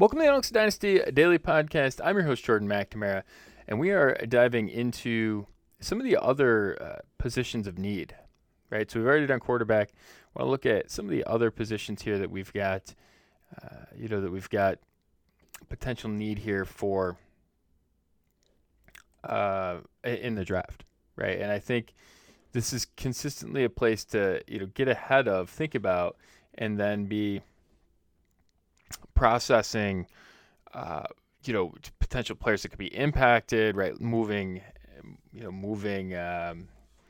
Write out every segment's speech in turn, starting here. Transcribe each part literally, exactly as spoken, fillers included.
Welcome to the Alex Dynasty Daily Podcast. I'm your host, Jordan McNamara, and we are diving into some of the other uh, positions of need, right? So we've already done quarterback. I want to look at some of the other positions here that we've got, uh, you know, that we've got potential need here for uh, in the draft, right? And I think this is consistently a place to, you know, get ahead of, think about, and then be processing, uh, you know, potential players that could be impacted, right? Moving, you know, moving, um,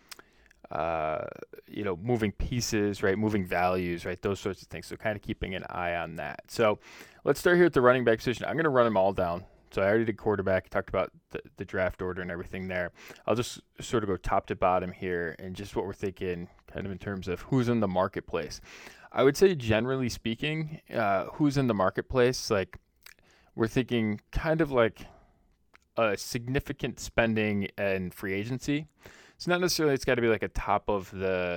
uh, you know, moving pieces, right? Moving values, right? Those sorts of things. So kind of keeping an eye on that. So let's start here at the running back position. I'm going to run them all down. So I already did quarterback, talked about the, the draft order and everything there. I'll just sort of go top to bottom here and just what we're thinking kind of in terms of who's in the marketplace. I would say generally speaking, uh, who's in the marketplace, like we're thinking kind of like a significant spending and free agency. It's not necessarily it's got to be like a top of the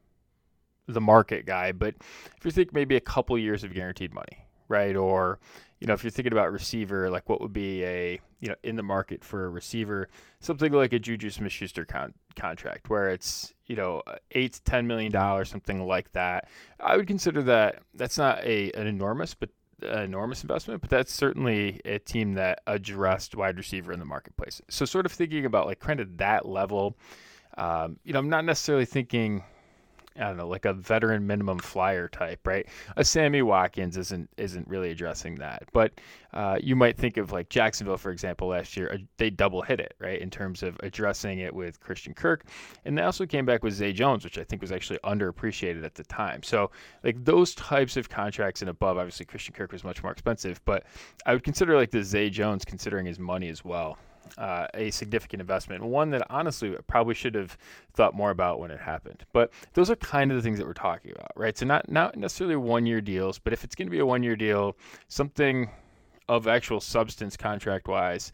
the market guy, but if you think maybe a couple years of guaranteed money, right? Or, you know, if you're thinking about receiver, like what would be a, you know, in the market for a receiver, something like a Juju Smith-Schuster con- contract where it's, you know, eight to ten million dollars, something like that. I would consider that that's not a an enormous, but an enormous investment, but that's certainly a team that addressed wide receiver in the marketplace. So sort of thinking about like kind of that level, um, you know, I'm not necessarily thinking, I don't know, like a veteran minimum flyer type, right? A Sammy Watkins isn't isn't really addressing that, but uh, you might think of like Jacksonville, for example, last year. They double hit it, right, in terms of addressing it with Christian Kirk, and they also came back with Zay Jones, which I think was actually underappreciated at the time. So like those types of contracts and above, obviously Christian Kirk was much more expensive, but I would consider like the Zay Jones, considering his money as well, Uh, a significant investment, one that honestly I probably should have thought more about when it happened. But those are kind of the things that we're talking about, right? So not not necessarily one-year deals, but if it's going to be a one-year deal, something of actual substance contract-wise,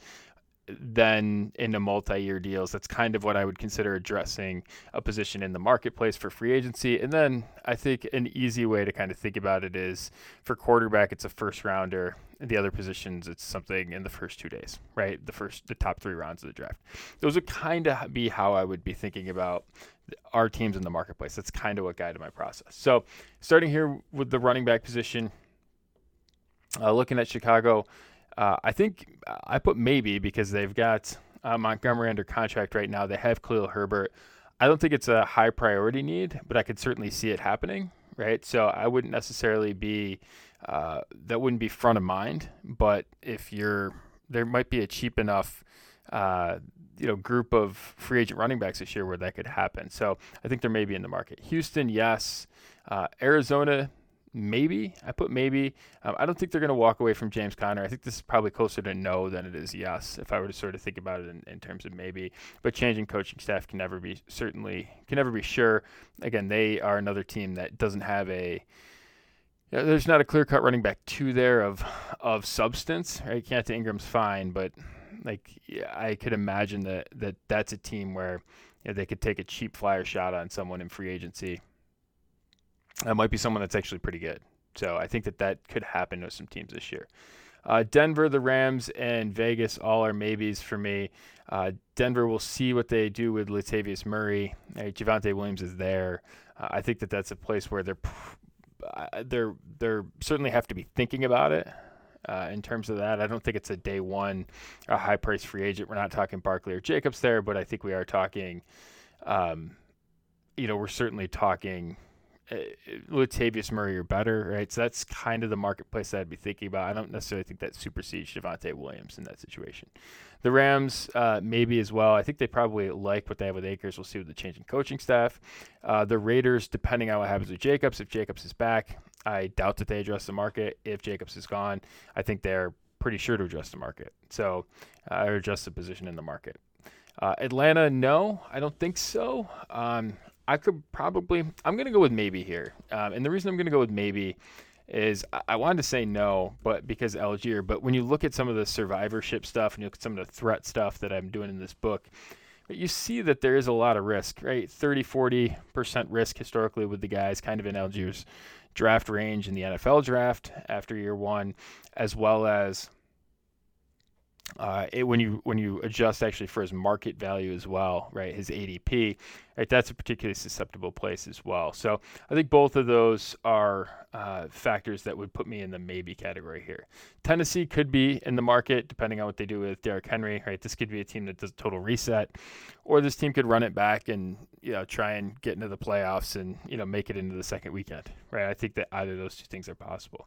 then into multi-year deals, that's kind of what I would consider addressing a position in the marketplace for free agency. And then I think an easy way to kind of think about it is for quarterback, it's a first rounder. The other positions, it's something in the first two days, right? The first, the top three rounds of the draft. Those would kind of be how I would be thinking about our teams in the marketplace. That's kind of what guided my process. So starting here with the running back position, uh, looking at Chicago, Uh, I think I put maybe because they've got uh, Montgomery under contract right now. They have Khalil Herbert. I don't think it's a high priority need, but I could certainly see it happening, right? So I wouldn't necessarily be, uh, that wouldn't be front of mind. But if you're, there might be a cheap enough, uh, you know, group of free agent running backs this year where that could happen. So I think they're maybe in the market. Houston, yes. Uh, Arizona, maybe. I put maybe. Um, I don't think they're going to walk away from James Conner. I think this is probably closer to no than it is yes, if I were to sort of think about it in, in terms of maybe. But changing coaching staff can never be certainly can never be sure. Again, they are another team that doesn't have a. You know, there's not a clear-cut running back two there of of substance. Right? Keontae Ingram's fine, but like yeah, I could imagine that that that's a team where you know, they could take a cheap flyer shot on someone in free agency. That might be someone that's actually pretty good. So I think that that could happen to some teams this year. Uh, Denver, the Rams, and Vegas all are maybes for me. Uh, Denver will see what they do with Latavius Murray. Hey, Javonte Williams is there. Uh, I think that that's a place where they're they're they're certainly have to be thinking about it uh, in terms of that. I don't think it's a day one, a high price free agent. We're not talking Barkley or Jacobs there, but I think we are talking. Um, you know, we're certainly talking. Uh, Latavius Murray or better, right? So that's kind of the marketplace that I'd be thinking about. I don't necessarily think that supersedes Javonte Williams in that situation. The Rams, uh, maybe as well. I think they probably like what they have with Akers. We'll see with the changing coaching staff. Uh, the Raiders, depending on what happens with Jacobs, if Jacobs is back, I doubt that they address the market. If Jacobs is gone, I think they're pretty sure to address the market. So, uh, or adjust the position in the market. Uh, Atlanta, no, I don't think so. Um, I could probably, I'm going to go with maybe here. Um, and the reason I'm going to go with maybe is I, I wanted to say no, but because Algier, but when you look at some of the survivorship stuff and you look at some of the threat stuff that I'm doing in this book, you see that there is a lot of risk, right? thirty, forty percent risk historically with the guys kind of in Algier's draft range in the N F L draft after year one, as well as Uh, it, when you when you adjust actually for his market value as well, right, his A D P, right, that's a particularly susceptible place as well. So I think both of those are uh, factors that would put me in the maybe category here. Tennessee could be in the market depending on what they do with Derrick Henry, right? This could be a team that does a total reset, or this team could run it back and you know try and get into the playoffs and you know make it into the second weekend, right? I think that either of those two things are possible.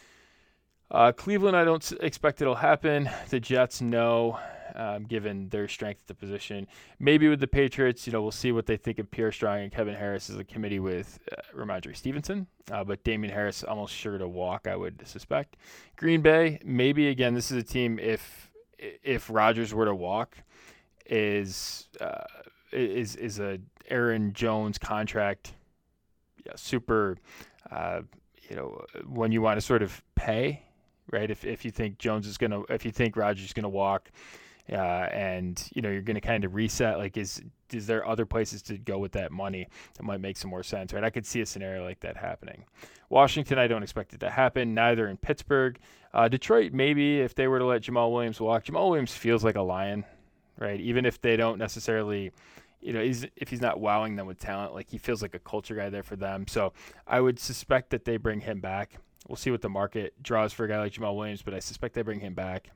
Uh, Cleveland, I don't expect it'll happen. The Jets, no, um, given their strength at the position. Maybe with the Patriots, you know, we'll see what they think of Pierre Strong and Kevin Harris as a committee with uh, Ramondre Stevenson. Uh, but Damian Harris almost sure to walk, I would suspect. Green Bay, maybe again, this is a team if if Rodgers were to walk, is uh, is is a Aaron Jones contract, yeah, super, uh, you know, when you want to sort of pay. Right, if if you think Jones is gonna, if you think Rodgers is gonna walk, uh, and you know you're gonna kind of reset, like is is there other places to go with that money that might make some more sense? Right, I could see a scenario like that happening. Washington, I don't expect it to happen. Neither in Pittsburgh, uh, Detroit, maybe if they were to let Jamal Williams walk. Jamal Williams feels like a lion, right? Even if they don't necessarily. You know, he's, if he's not wowing them with talent, like he feels like a culture guy there for them. So I would suspect that they bring him back. We'll see what the market draws for a guy like Jamal Williams, but I suspect they bring him back.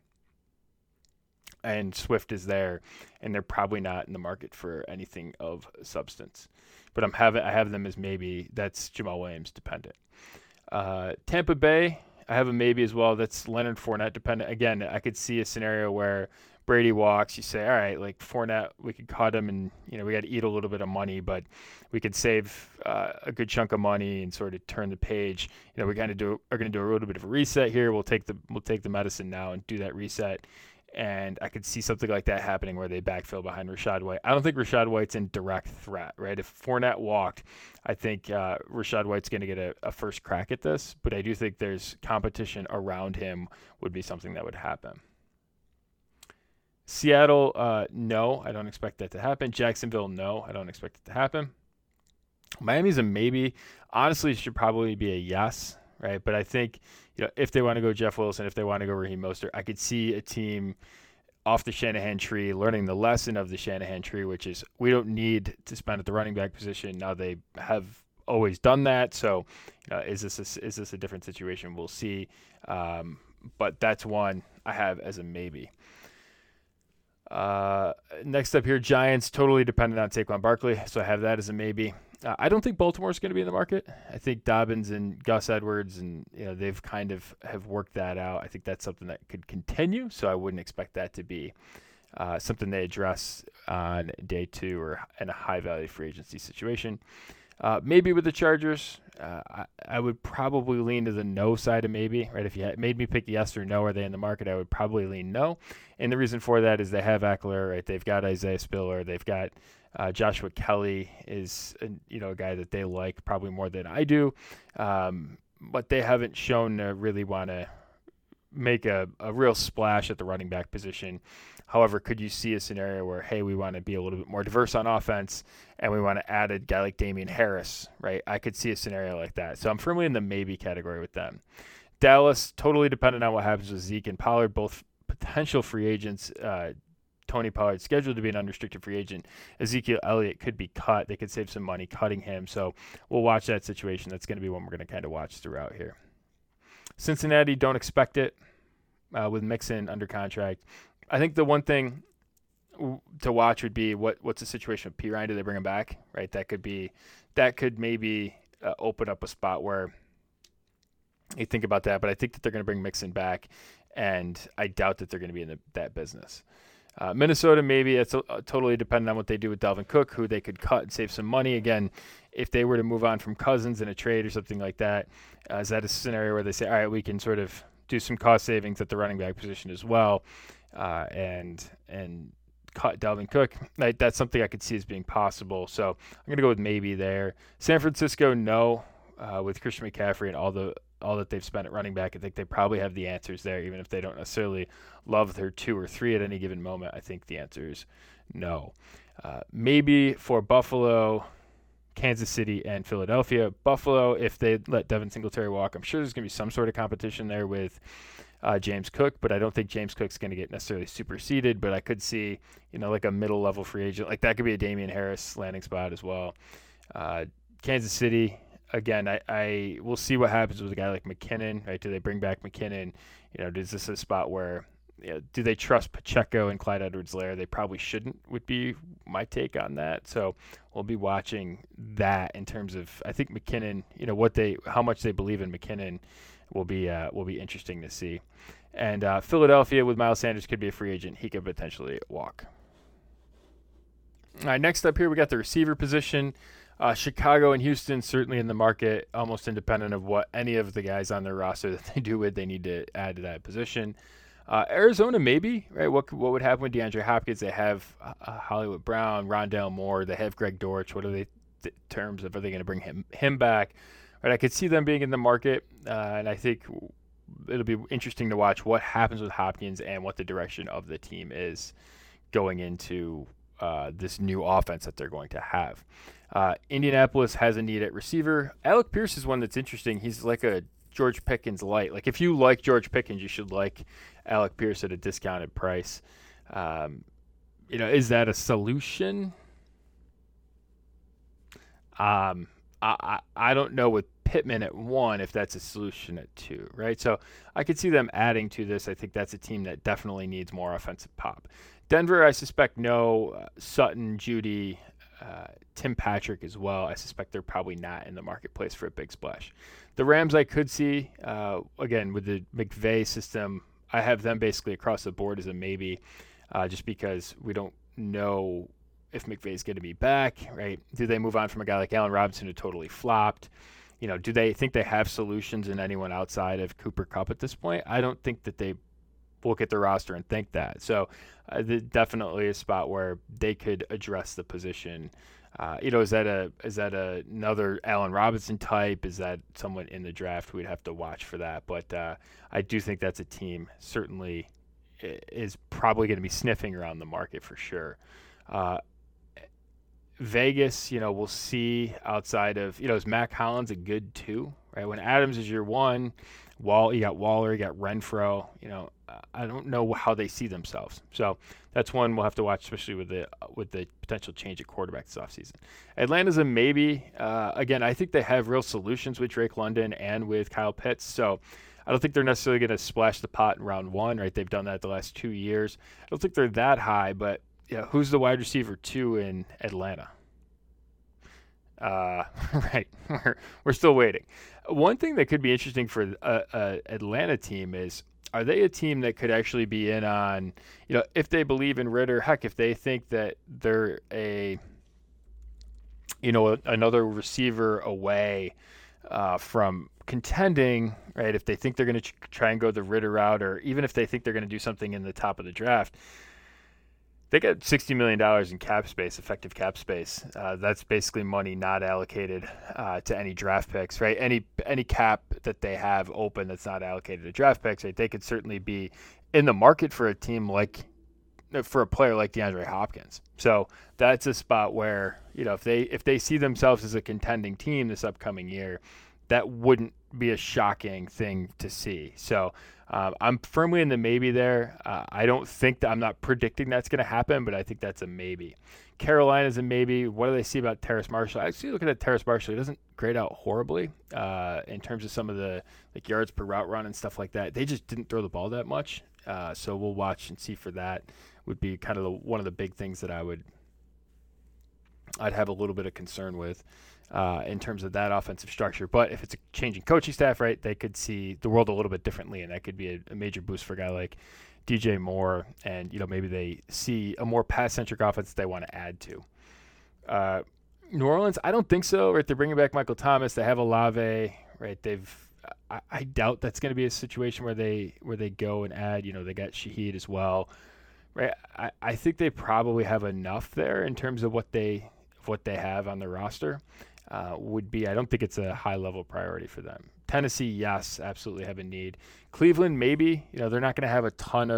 And Swift is there, and they're probably not in the market for anything of substance. But I'm have I have them as maybe. That's Jamal Williams dependent. Uh, Tampa Bay, I have a maybe as well. That's Leonard Fournette dependent. Again, I could see a scenario where Brady walks, you say, all right, like Fournette, we could cut him and, you know, we got to eat a little bit of money, but we could save uh, a good chunk of money and sort of turn the page. You know, we kind of do are going to do a little bit of a reset here. We'll take the we'll take the medicine now and do that reset. And I could see something like that happening where they backfill behind Rachaad White. I don't think Rachaad White's in direct threat, right? If Fournette walked, I think uh, Rachaad White's going to get a, a first crack at this, but I do think there's competition around him would be something that would happen. Seattle, uh, no, I don't expect that to happen. Jacksonville, no, I don't expect it to happen. Miami's a maybe. Honestly, it should probably be a yes, right? But I think, you know, if they want to go Jeff Wilson, if they want to go Raheem Mostert, I could see a team off the Shanahan tree learning the lesson of the Shanahan tree, which is we don't need to spend at the running back position. Now they have always done that. So uh, is this a, is this a different situation? We'll see. Um, but that's one I have as a maybe. Uh, next up here, Giants, totally dependent on Saquon Barkley, so I have that as a maybe. Uh, I don't think Baltimore's going to be in the market. I think Dobbins and Gus Edwards, and you know they've kind of have worked that out. I think that's something that could continue, so I wouldn't expect that to be uh, something they address on day two or in a high-value free agency situation. Uh, maybe with the Chargers, uh, I, I would probably lean to the no side of maybe, right? If you had made me pick yes or no, are they in the market, I would probably lean no. And the reason for that is they have Eckler, right? They've got Isaiah Spiller. They've got uh, Joshua Kelly is, a, you know, a guy that they like probably more than I do. Um, but they haven't shown to really want to make a, a real splash at the running back position. However, could you see a scenario where, hey, we want to be a little bit more diverse on offense and we want to add a guy like Damian Harris, right? I could see a scenario like that. So I'm firmly in the maybe category with them. Dallas, totally dependent on what happens with Zeke and Pollard, both potential free agents. Uh, Tony Pollard scheduled to be an unrestricted free agent. Ezekiel Elliott could be cut. They could save some money cutting him. So we'll watch that situation. That's going to be one we're going to kind of watch throughout here. Cincinnati, don't expect it uh, with Mixon under contract. I think the one thing to watch would be what what's the situation with P. Ryan? Do they bring him back? Right, that could be that could maybe uh, open up a spot where you think about that. But I think that they're going to bring Mixon back, and I doubt that they're going to be in the, that business. Uh, Minnesota, maybe it's a, a totally dependent on what they do with Dalvin Cook, who they could cut and save some money. Again, if they were to move on from Cousins in a trade or something like that, uh, is that a scenario where they say, all right, we can sort of do some cost savings at the running back position as well, uh, and and cut Dalvin Cook? Like, that's something I could see as being possible. So I'm going to go with maybe there. San Francisco, no, uh, with Christian McCaffrey and all the all that they've spent at running back. I think they probably have the answers there, even if they don't necessarily love their two or three at any given moment. I think the answer is no. Uh, maybe for Buffalo, Kansas City and Philadelphia. Buffalo, if they let Devin Singletary walk, I'm sure there's going to be some sort of competition there with uh, James Cook, but I don't think James Cook's going to get necessarily superseded, but I could see, you know, like a middle-level free agent. Like that could be a Damian Harris landing spot as well. Uh, Kansas City, again, I, I will see what happens with a guy like McKinnon, right? Do they bring back McKinnon? You know, is this a spot where, you know, do they trust Pacheco and Clyde Edwards-Helaire? They probably shouldn't, would be my take on that. So we'll be watching that in terms of, I think McKinnon, you know, what they, how much they believe in McKinnon will be, uh, will be interesting to see. And uh, Philadelphia with Miles Sanders could be a free agent. He could potentially walk. All right, next up here, we got the receiver position. Uh, Chicago and Houston certainly in the market, almost independent of what any of the guys on their roster that they do with, they need to add to that position. Uh, Arizona, maybe, right? What what would happen with DeAndre Hopkins? They have uh, Hollywood Brown, Rondale Moore. They have Greg Dortch. What are they th- terms of? Are they going to bring him him back? Right, I could see them being in the market, uh, and I think it'll be interesting to watch what happens with Hopkins and what the direction of the team is going into uh, this new offense that they're going to have. Uh, Indianapolis has a need at receiver. Alec Pierce is one that's interesting. He's like a George Pickens light. Like if you like George Pickens, you should like Alec Pierce at a discounted price. Um, you know, is that a solution? Um, I, I I don't know with Pittman at one if that's a solution at two, right? So I could see them adding to this. I think that's a team that definitely needs more offensive pop. Denver, I suspect no. Uh, Sutton, Judy, uh, Tim Patrick as well. I suspect they're probably not in the marketplace for a big splash. The Rams I could see, uh, again, with the McVay system, I have them basically across the board as a maybe, uh, just because we don't know if McVay's going to be back, right? Do they move on from a guy like Allen Robinson who totally flopped? You know, do they think they have solutions in anyone outside of Cooper Kupp at this point? I don't think that they look at the roster and think that. So uh, definitely a spot where they could address the position. Uh, you know, is that a is that a, another Allen Robinson type? Is that someone in the draft? We'd have to watch for that. But uh, I do think that's a team certainly is probably going to be sniffing around the market for sure. Uh, Vegas, you know, we'll see outside of, you know, is Mac Hollins a good two, right? When Adams is your one, Wall, you got Waller, you got Renfro, you know, I don't know how they see themselves. So that's one we'll have to watch, especially with the with the potential change at quarterback this offseason. Atlanta's a maybe. Uh, again, I think they have real solutions with Drake London and with Kyle Pitts. So I don't think they're necessarily going to splash the pot in round one, right? They've done that the last two years. I don't think they're that high, but yeah, who's the wide receiver two in Atlanta? Uh, right, we're, we're still waiting. One thing that could be interesting for a, a Atlanta team is, are they a team that could actually be in on, you know, if they believe in Ritter, heck, if they think that they're a, you know, another receiver away uh, from contending, right? If they think they're going to try and go the Ritter route, or even if they think they're going to do something in the top of the draft, they got sixty million dollars in cap space, effective cap space. Uh, that's basically money not allocated uh, to any draft picks, right? Any any cap that they have open that's not allocated to draft picks, right? They could certainly be in the market for a team like, for a player like DeAndre Hopkins. So that's a spot where, you know, if they if they see themselves as a contending team this upcoming year, that wouldn't be a shocking thing to see. So um, I'm firmly in the maybe there. Uh, I don't think that I'm not predicting that's going to happen, but I think that's a maybe. Carolina's a maybe. What do they see about Terrace Marshall? Actually, looking at Terrace Marshall, he doesn't grade out horribly uh, in terms of some of the like yards per route run and stuff like that. They just didn't throw the ball that much. Uh, so we'll watch and see for that. Would be kind of the, one of the big things that I would I'd have a little bit of concern with. Uh, in terms of that offensive structure. But if it's a changing coaching staff, right, they could see the world a little bit differently, and that could be a, a major boost for a guy like D J Moore, and, you know, maybe they see a more pass-centric offense that they want to add to. Uh, New Orleans, I don't think so, right? They're bringing back Michael Thomas. They have Olave, right? They've I, I doubt that's going to be a situation where they where they go and add, you know, they got Shaheed as well, right? I, I think they probably have enough there in terms of what they of what they have on the roster. Uh, would be, I don't think it's a high-level priority for them. Tennessee, yes, absolutely have a need. Cleveland, maybe. You know, they're not going to have a ton of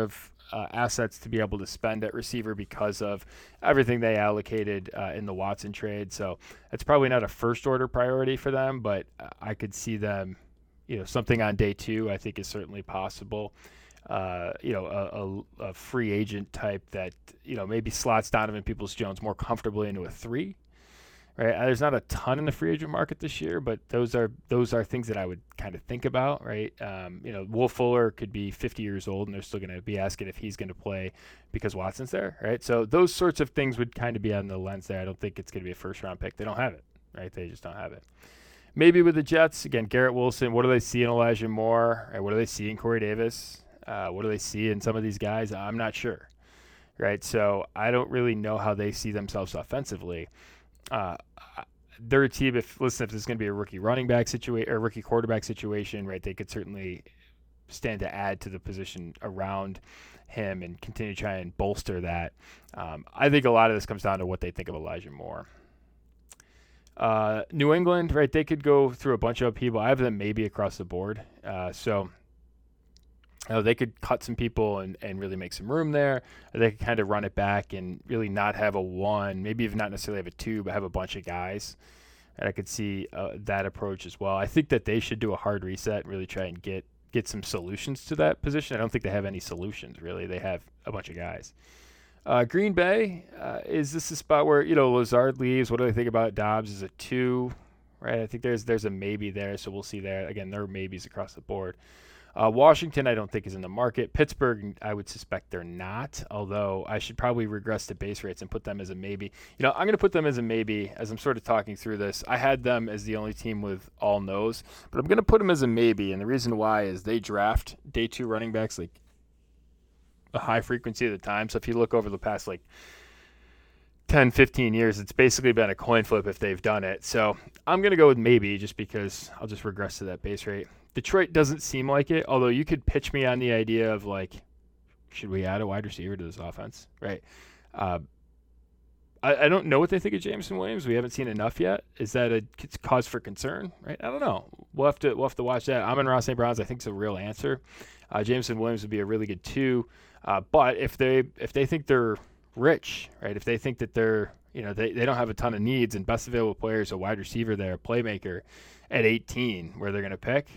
uh, assets to be able to spend at receiver because of everything they allocated uh, in the Watson trade. So it's probably not a first order priority for them, but I could see them, you know, something on day two, I think is certainly possible. Uh, you know, a, a, a free agent type that, you know, maybe slots Donovan Peoples-Jones more comfortably into a three. Right, there's not a ton in the free agent market this year, but those are those are things that I would kind of think about, right? Um, you know, Will Fuller could be fifty years old, and they're still going to be asking if he's going to play because Watson's there, right? So those sorts of things would kind of be on the lens there. I don't think it's going to be a first round pick. They don't have it, right? They just don't have it. Maybe with the Jets again, Garrett Wilson. What do they see in Elijah Moore? Right? What do they see in Corey Davis? Uh, what do they see in some of these guys? I'm not sure, right? So I don't really know how they see themselves offensively. Uh, they're a team, if, listen, if there's going to be a rookie running back situation or rookie quarterback situation, right, they could certainly stand to add to the position around him and continue to try and bolster that. Um, I think a lot of this comes down to what they think of Elijah Moore. Uh, New England, right, they could go through a bunch of upheaval. I have them maybe across the board. Uh, so You know, they could cut some people and, and really make some room there. Or they could kind of run it back and really not have a one, maybe even not necessarily have a two, but have a bunch of guys. And I could see uh, that approach as well. I think that they should do a hard reset and really try and get, get some solutions to that position. I don't think they have any solutions, really. They have a bunch of guys. Uh, Green Bay, uh, is this a spot where, you know, Lazard leaves? What do they think about Dobbs? Is a two, right? I think there's there's a maybe there, so we'll see there. Again, there are maybes across the board. Uh, Washington, I don't think is in the market. Pittsburgh, I would suspect they're not, although I should probably regress to base rates and put them as a maybe. You know, I'm going to put them as a maybe as I'm sort of talking through this. I had them as the only team with all no's, but I'm going to put them as a maybe, and the reason why is they draft day two running backs like a high frequency of the time. So if you look over the past like ten, fifteen years, it's basically been a coin flip if they've done it. So I'm going to go with maybe just because I'll just regress to that base rate. Detroit doesn't seem like it, although you could pitch me on the idea of like, should we add a wide receiver to this offense, right? Uh, I, I don't know what they think of Jameson Williams. We haven't seen enough yet. Is that a cause for concern, right? I don't know. We'll have to we'll have to watch that. Amon-Ra Saint Brown's, I think, is a real answer. Uh, Jameson Williams would be a really good two, uh, but if they if they think they're rich, right? If they think that they're you know they, they don't have a ton of needs and best available players, a wide receiver there, a playmaker at eighteen, where they're going to pick.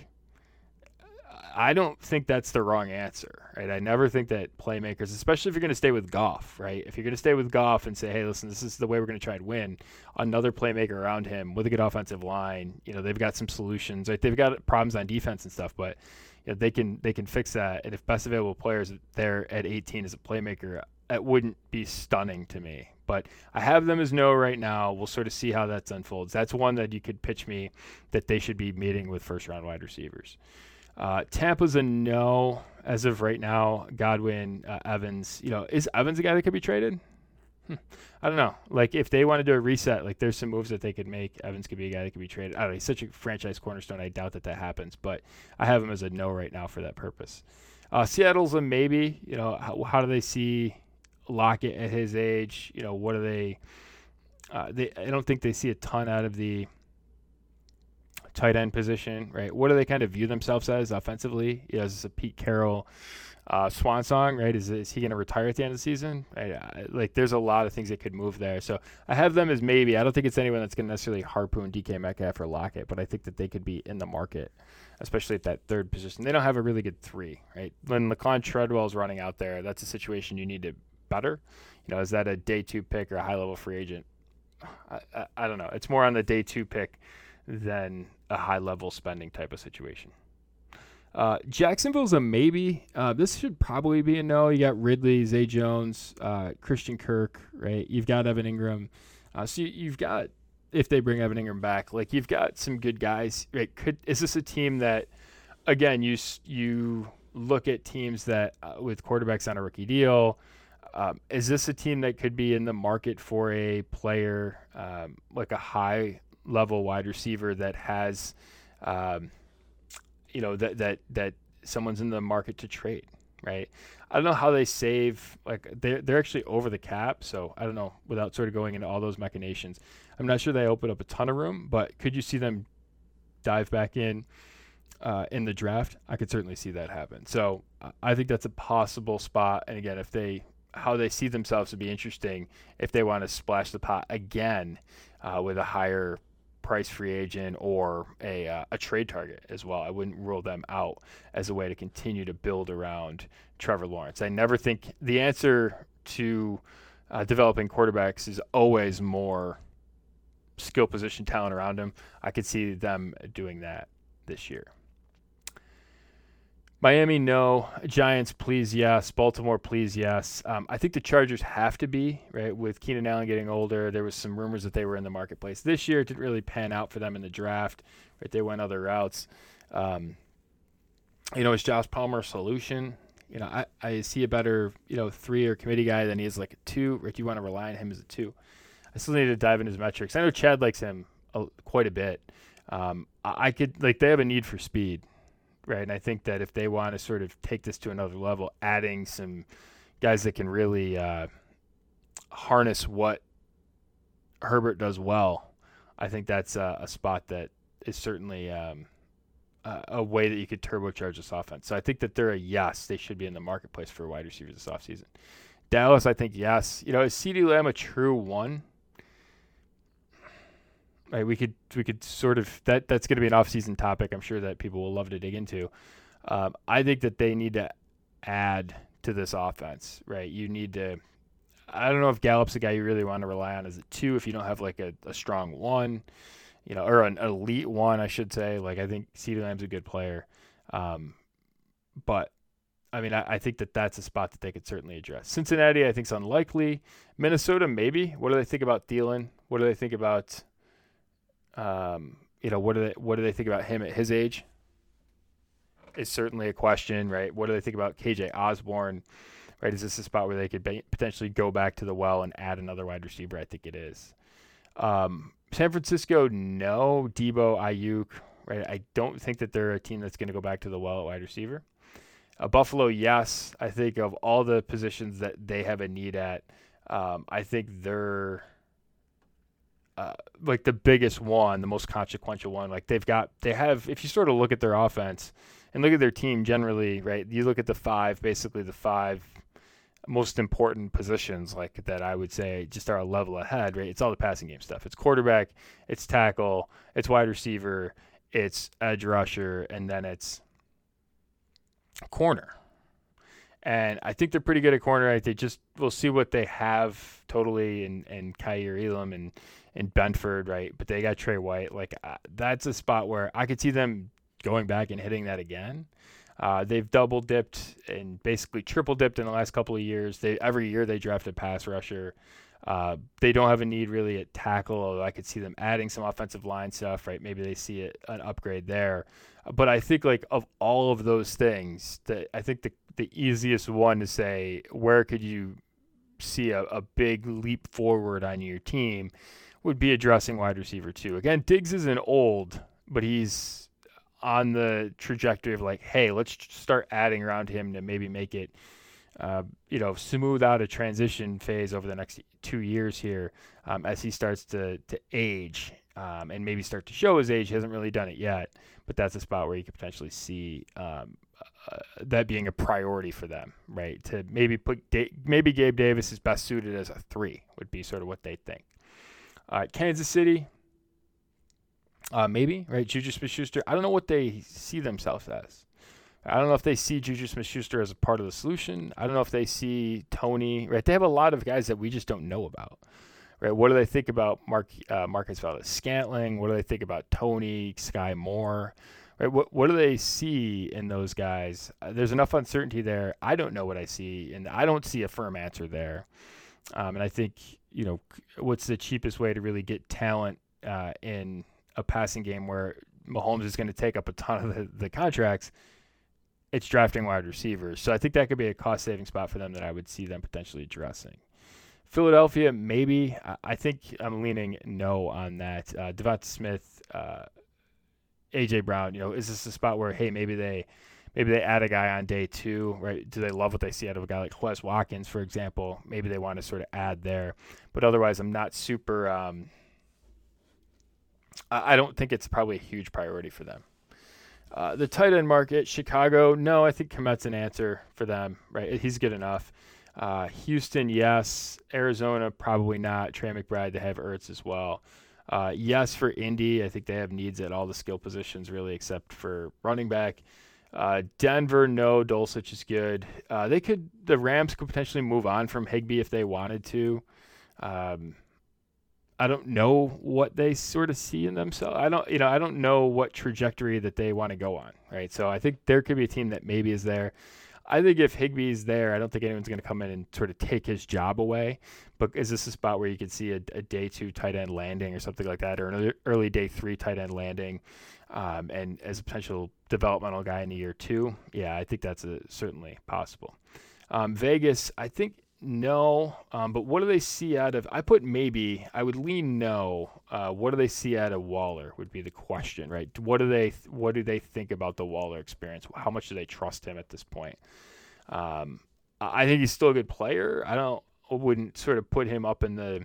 I don't think that's the wrong answer, right? I never think that playmakers, especially if you're going to stay with Goff, right? If you're going to stay with Goff and say, hey, listen, this is the way we're going to try and win, another playmaker around him with a good offensive line, you know, they've got some solutions, right? They've got problems on defense and stuff, but you know, they can they can fix that. And if best available players there at eighteen as a playmaker, that wouldn't be stunning to me. But I have them as no right now. We'll sort of see how that unfolds. That's one that you could pitch me that they should be meeting with first-round wide receivers. Uh, Tampa's a no as of right now. Godwin, uh, Evans. You know, is Evans a guy that could be traded? Hmm. I don't know. Like, if they want to do a reset, like, there's some moves that they could make. Evans could be a guy that could be traded. I don't know. He's such a franchise cornerstone. I doubt that that happens. But I have him as a no right now for that purpose. Uh, Seattle's a maybe. You know, how, how do they see Lockett at his age? You know, what do they, uh, they? I don't think they see a ton out of the tight end position, right? What do they kind of view themselves as offensively? You know, is this a Pete Carroll uh, swan song, right? Is, is he going to retire at the end of the season? Right? Uh, like, there's a lot of things that could move there. So I have them as maybe. I don't think it's anyone that's going to necessarily harpoon D K Metcalf or Lockett, but I think that they could be in the market, especially at that third position. They don't have a really good three, right? When Laquan Treadwell's running out there, that's a situation you need to better. You know, is that a day two pick or a high-level free agent? I, I, I don't know. It's more on the day two pick than a high-level spending type of situation. Uh, Jacksonville's a maybe. Uh, this should probably be a no. You got Ridley, Zay Jones, uh, Christian Kirk, right? You've got Evan Ingram. Uh, so you, you've got, if they bring Evan Ingram back, like you've got some good guys. Right? Could is this a team that, again, you you look at teams that uh, with quarterbacks on a rookie deal. Um, is this a team that could be in the market for a player um, like a high level wide receiver that has, um, you know, that, that, that someone's in the market to trade, right? I don't know how they save, like they're, they're actually over the cap. So I don't know, without sort of going into all those machinations, I'm not sure they open up a ton of room, but could you see them dive back in uh, in the draft, I could certainly see that happen. So uh, I think that's a possible spot. And again, if they how they see themselves would be interesting if they want to splash the pot again uh, with a higher price free agent or a uh, a trade target as well. I wouldn't rule them out as a way to continue to build around Trevor Lawrence. I never think the answer to uh, developing quarterbacks is always more skill position talent around him. I could see them doing that this year. Miami, no. Giants, please, yes. Baltimore, please, yes. Um, I think the Chargers have to be, right? With Keenan Allen getting older, there was some rumors that they were in the marketplace this year. It didn't really pan out for them in the draft, right? They went other routes. Um, you know, is Josh Palmer a solution? You know, I, I see a better, you know, three or committee guy than he is like a two. Right? Do you want to rely on him as a two? I still need to dive into his metrics. I know Chad likes him a, quite a bit. Um, I, I could, like, they have a need for speed. Right, and I think that if they want to sort of take this to another level, adding some guys that can really uh, harness what Herbert does well, I think that's a, a spot that is certainly um, a, a way that you could turbocharge this offense. So I think that they're a yes. They should be in the marketplace for wide receivers this offseason. Dallas, I think yes. You know, is CeeDee Lamb a true one? Right, we could we could sort of that that's going to be an off-season topic. I'm sure that people will love to dig into. Um, I think that they need to add to this offense. Right, you need to. I don't know if Gallup's a guy you really want to rely on as a two if you don't have like a, a strong one, you know, or an elite one, I should say. Like I think CeeDee Lamb's a good player, um, but I mean I, I think that that's a spot that they could certainly address. Cincinnati, I think is unlikely. Minnesota, maybe. What do they think about Thielen? What do they think about? Um, you know, what do they what do they think about him at his age? Is certainly a question, right? What do they think about K J Osborne? Right? Is this a spot where they could be, potentially go back to the well and add another wide receiver? I think it is. Um, San Francisco, no. Debo, Ayuk, right? I don't think that they're a team that's going to go back to the well at wide receiver. Uh, Buffalo, yes. I think of all the positions that they have a need at, um, I think they're Uh, like the biggest one, the most consequential one. Like they've got, they have, if you sort of look at their offense and look at their team generally, right, you look at the five, basically the five most important positions, like that I would say just are a level ahead, right? It's all the passing game stuff. It's quarterback, it's tackle, it's wide receiver, it's edge rusher, and then it's corner. And I think they're pretty good at corner. Right? They just, we'll see what they have totally in, in Kaiir Elam and, and Benford, right? But they got Trey White. Like uh, that's a spot where I could see them going back and hitting that again. Uh, they've double dipped and basically triple dipped in the last couple of years. They every year they draft a pass rusher. Uh, they don't have a need really at tackle, although I could see them adding some offensive line stuff, right? Maybe they see it, an upgrade there. But I think like of all of those things, that I think the the easiest one to say where could you see a, a big leap forward on your team would be addressing wide receiver too. Again, Diggs isn't old, but he's on the trajectory of like, hey, let's start adding around him to maybe make it, uh, you know, smooth out a transition phase over the next two years here um, as he starts to to age um, and maybe start to show his age. He hasn't really done it yet, but that's a spot where you could potentially see um, uh, that being a priority for them, right? To maybe put da- maybe Gabe Davis is best suited as a three would be sort of what they think. Uh, Kansas City, uh, maybe, right? Juju Smith-Schuster. I don't know what they see themselves as. I don't know if they see Juju Smith-Schuster as a part of the solution. I don't know if they see Tony, right? They have a lot of guys that we just don't know about, right? What do they think about Mark, uh, Marcus Valdes-Scantling? What do they think about Tony, Sky Moore, right? What what do they see in those guys? Uh, there's enough uncertainty there. I don't know what I see, and I don't see a firm answer there. Um, and I think, you know, what's the cheapest way to really get talent uh, in a passing game where Mahomes is going to take up a ton of the, the contracts? It's drafting wide receivers. So I think that could be a cost-saving spot for them that I would see them potentially addressing. Philadelphia, maybe. I think I'm leaning no on that. Uh, Devonta Smith, uh, A J Brown, you know, is this a spot where, hey, maybe they maybe they add a guy on day two, right? Do they love what they see out of a guy like Wes Watkins, for example? Maybe they want to sort of add there. But otherwise, I'm not super um, – I don't think it's probably a huge priority for them. Uh, the tight end market, Chicago, no, I think Komet's an answer for them, right? He's good enough. Uh, Houston, yes. Arizona, probably not. Trey McBride, they have Ertz as well. Uh, yes, for Indy, I think they have needs at all the skill positions, really, except for running back. Uh, Denver, no. Dulcich is good. Uh, they could, the Rams could potentially move on from Higbee if they wanted to. Um, I don't know what they sort of see in themselves. I don't, you know, I don't know what trajectory that they want to go on, right? So I think there could be a team that maybe is there. I think if Higbee's there, I don't think anyone's going to come in and sort of take his job away. But is this a spot where you could see a, a day two tight end landing or something like that, or an early day three tight end landing, um, and as a potential developmental guy in the year two? Yeah, I think that's a, certainly possible. Um, Vegas, I think. No, um, but what do they see out of? I put maybe. I would lean no. Uh, what do they see out of Waller? Would be the question, right? What do they What do they think about the Waller experience? How much do they trust him at this point? Um, I think he's still a good player. I don't. I wouldn't sort of put him up in the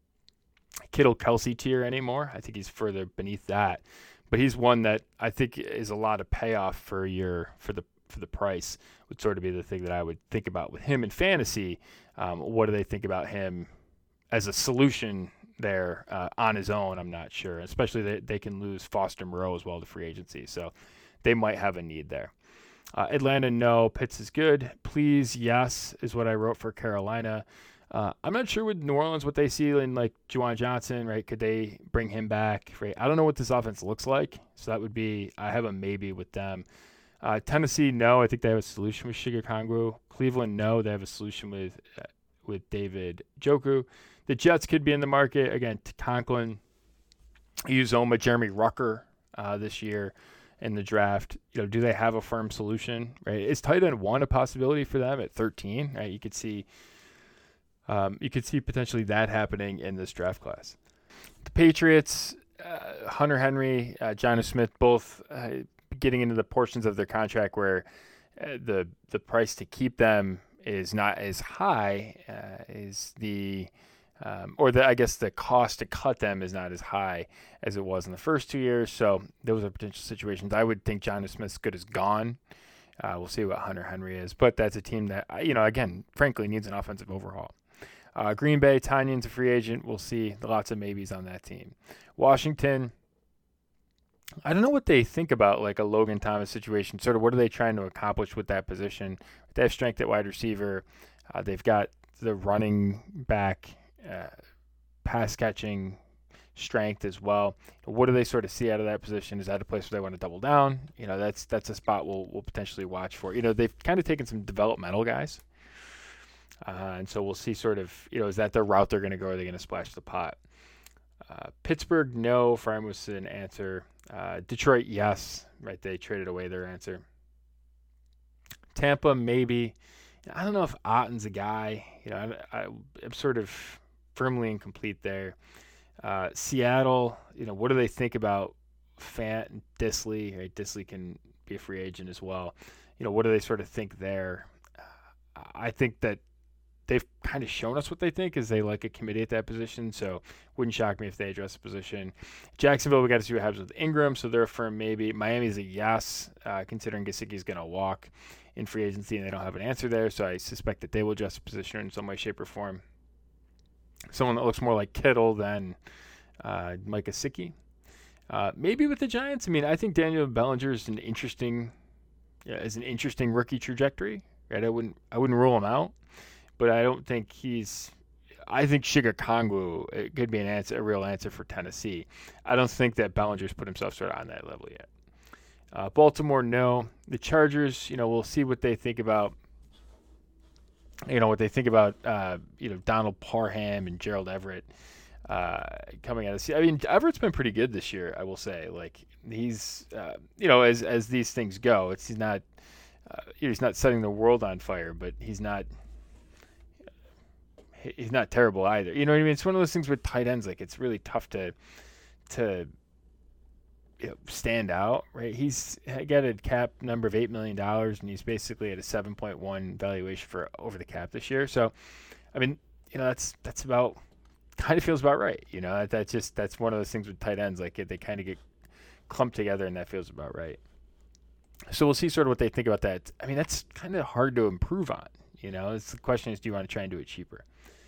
Kittle Kelsey tier anymore. I think he's further beneath that. But he's one that I think is a lot of payoff for your for the for the price. Would sort of be the thing that I would think about with him in fantasy. Um, what do they think about him as a solution there uh, on his own? I'm not sure. Especially that they can lose Foster Moreau as well to free agency, so they might have a need there. Uh, Atlanta, no. Pitts is good. Please, yes, is what I wrote for Carolina. Uh, I'm not sure with New Orleans what they see in like Juwan Johnson, right? Could they bring him back? Right? I don't know what this offense looks like, so that would be I have a maybe with them. Uh, Tennessee, no. I think they have a solution with Shiga Kongwu. Cleveland, no. They have a solution with uh, with David Njoku. The Jets could be in the market. Again, Conklin, Uzoma, Jeremy Rucker uh, this year in the draft. You know, do they have a firm solution? Right? Is tight end one a possibility for them at thirteen? Right? You could see um, you could see potentially that happening in this draft class. The Patriots, uh, Hunter Henry, uh, Jonnu Smith, both uh, getting into the portions of their contract where uh, the the price to keep them is not as high uh, is the um, or the I guess the cost to cut them is not as high as it was in the first two years. So those are potential situations. I would think Jonnu Smith's good as gone. Uh, we'll see what Hunter Henry is, but that's a team that you know again, frankly, needs an offensive overhaul. Uh, Green Bay, Tanyan's a free agent. We'll see. Lots of maybes on that team. Washington. I don't know what they think about like a Logan Thomas situation. Sort of what are they trying to accomplish with that position? They have strength at wide receiver. Uh, they've got the running back, uh, pass catching strength as well. What do they sort of see out of that position? Is that a place where they want to double down? You know, that's that's a spot we'll we'll potentially watch for. You know, they've kind of taken some developmental guys, uh, and so we'll see sort of you know is that the route they're going to go? Or are they going to splash the pot? Uh, Pittsburgh, no. Frymouth's an answer. Uh, Detroit, yes. Right, they traded away their answer. Tampa, maybe. I don't know if Otten's a guy. You know, I, I, I'm sort of firmly incomplete there. Uh, Seattle, you know, what do they think about Fant and Disley? Right, Disley can be a free agent as well. You know, what do they sort of think there? Uh, I think that they've kind of shown us what they think is they like a committee at that position, so wouldn't shock me if they address the position. Jacksonville, we got to see what happens with Ingram, so they're a firm maybe. Miami's a yes, uh, considering Gesicki's going to walk in free agency, and they don't have an answer there, so I suspect that they will adjust the position in some way, shape, or form. Someone that looks more like Kittle than uh, Mike Gesicki. Uh, maybe with the Giants. I mean, I think Daniel Bellinger is an interesting, yeah, is an interesting rookie trajectory. Right, I wouldn't, I wouldn't rule him out. But I don't think he's – I think Shiga Kongwu it could be an answer, a real answer for Tennessee. I don't think that Bellinger's put himself sort of on that level yet. Uh, Baltimore, no. The Chargers, you know, we'll see what they think about – you know, what they think about, uh, you know, Donald Parham and Gerald Everett uh, coming out of the – I mean, Everett's been pretty good this year, I will say. Like, he's uh, – you know, as as these things go, it's he's not uh, – he's not setting the world on fire, but he's not – he's not terrible either. You know what I mean? It's one of those things with tight ends. Like, it's really tough to to you know, stand out, right? He's got a cap number of eight million dollars, and he's basically at a seven point one valuation for over the cap this year. So, I mean, you know, that's that's about kind of feels about right. You know, that, that's just that's one of those things with tight ends. Like, they kind of get clumped together, and that feels about right. So we'll see sort of what they think about that. I mean, that's kind of hard to improve on. You know, it's the question is, do you want to try and do it cheaper?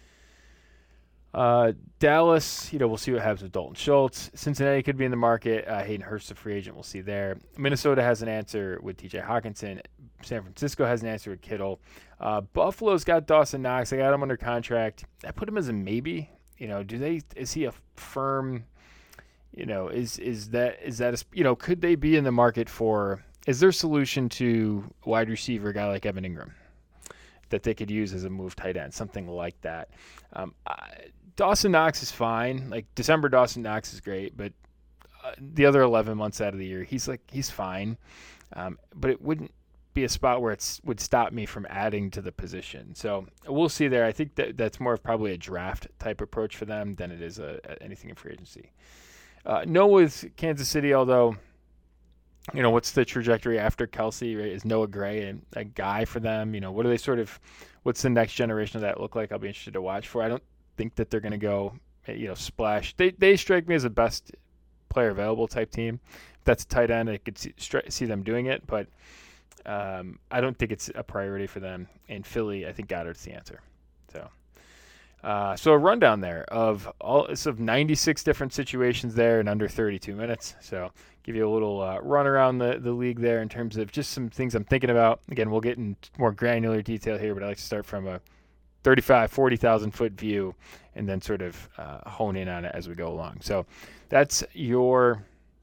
Uh, Dallas, you know, we'll see what happens with Dalton Schultz. Cincinnati could be in the market. Uh, Hayden Hurst, a free agent, we'll see there. Minnesota has an answer with T J Hawkinson. San Francisco has an answer with Kittle. Uh, Buffalo's got Dawson Knox. They got him under contract. I put him as a maybe. You know, do they? Is he a firm? You know, is is that is that a, you know, could they be in the market for? Is there a solution to wide receiver guy like Evan Ingram that they could use as a move tight end, something like that? Um, I, Dawson Knox is fine. Like December, Dawson Knox is great, but uh, the other eleven months out of the year, he's like he's fine. Um, but it wouldn't be a spot where it would stop me from adding to the position. So we'll see there. I think that that's more of probably a draft type approach for them than it is a, a anything in free agency. Uh, no with Kansas City, although, you know, what's the trajectory after Kelsey, right? Is Noah Gray a, a guy for them? You know, what do they sort of, what's the next generation of that look like? I'll be interested to watch for. I don't think that they're going to go, you know, splash. They they strike me as a best player available type team. If that's a tight end, I could see, see them doing it, but um, I don't think it's a priority for them. In Philly, I think Goddard's the answer. So, uh, so a rundown there of all of ninety-six different situations there in under thirty-two minutes. So give you a little uh, run around the, the league there in terms of just some things I'm thinking about. Again, we'll get in more granular detail here, but I like to start from a thirty-five, forty thousand foot view and then sort of uh, hone in on it as we go along. So that's your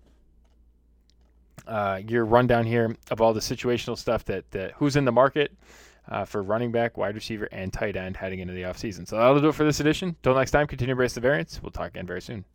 uh, your rundown here of all the situational stuff that, that who's in the market uh, for running back, wide receiver, and tight end heading into the offseason. So that'll do it for this edition. Till next time, continue to embrace the variance. We'll talk again very soon.